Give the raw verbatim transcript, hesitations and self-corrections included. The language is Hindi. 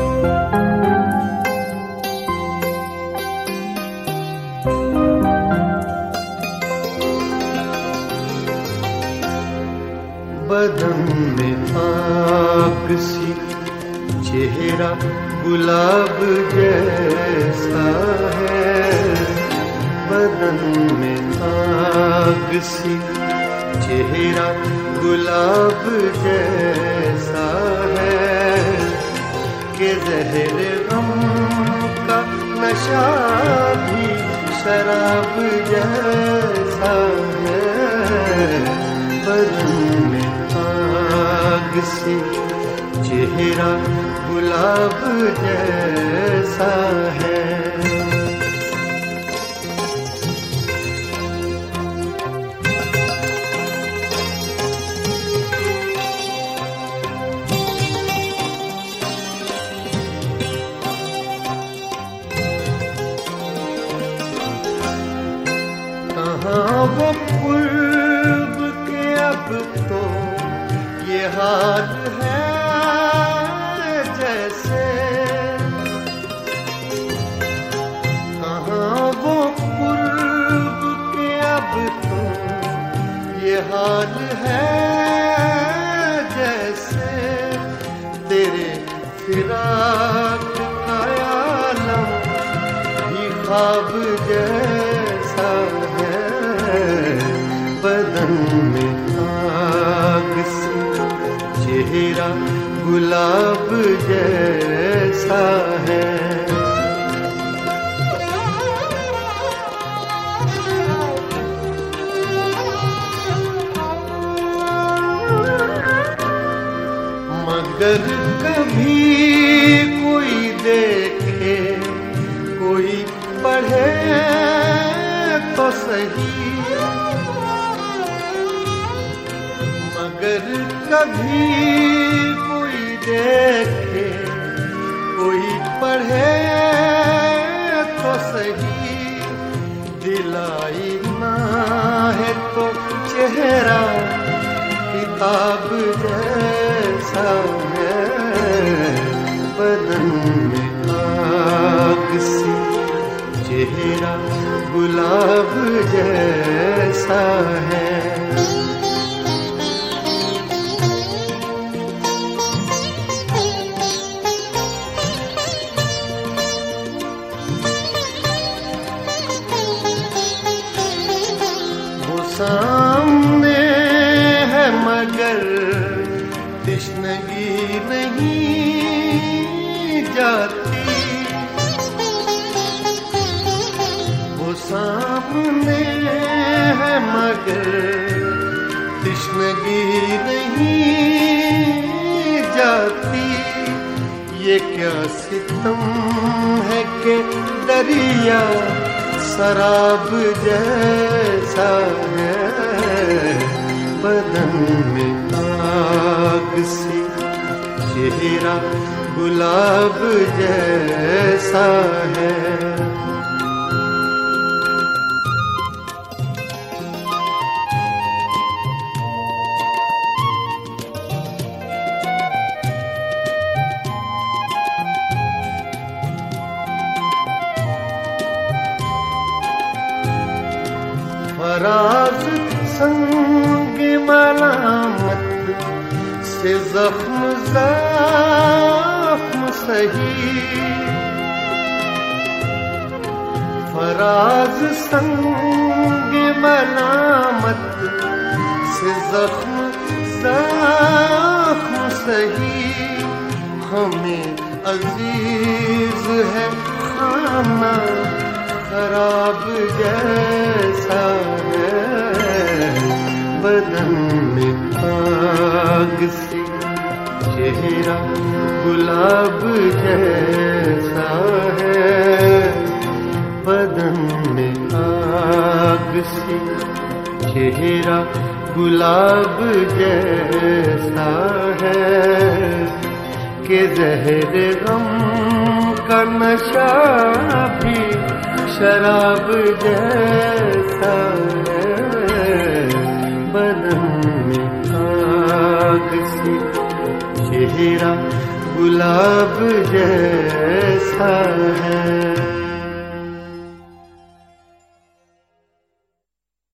बदन में आग सी, चेहरा गुलाब जैसा है। बदन में आग सी, चेहरा गुलाब जैसा है कि ज़हर गम का नशा भी शराब जैसा है। बदन में आग सी, चेहरा गुलाब जैसा है। कहाँ वो पूर्व के अब तो ये हाल है जैसे, कहाँ वो पूर्व के अब तो ये हाल है जैसे, तेरे फिराक का आलम भी ख्वाब जैसा है। बदन में आग सी, चेहरा गुलाब जैसा है। मगर कभी कोई देखे, कोई पढ़े तो सही, मगर कभी कोई देखे, कोई पढ़े तो सही। दिलाई ना है तो चेहरा किताब जैसा है। बदन में आग सी, चेहरा गुलाब जैसा है। वो सामने है मगर तश्नगी नहीं जाती, वो सामने है मगर तश्नगी नहीं जाती। ये क्या सितम है कि दरिया शराब जैसा है। बदन में आग सी, चेहरा गुलाब जैसा है। फराज संग मलामत से जख्म जख्म सही, फराज संग मलामत से जख्म जख्म सही। हमें अजीज है खाना खराब जैसा है। बदन में आग सी, चेहरा गुलाब जैसा है। बदन में आग सी, चेहरा गुलाब जैसा है कि ज़हर गम का नशा भी शराब जैसा है। बदन में आग सी, चेहरा गुलाब जैसा है।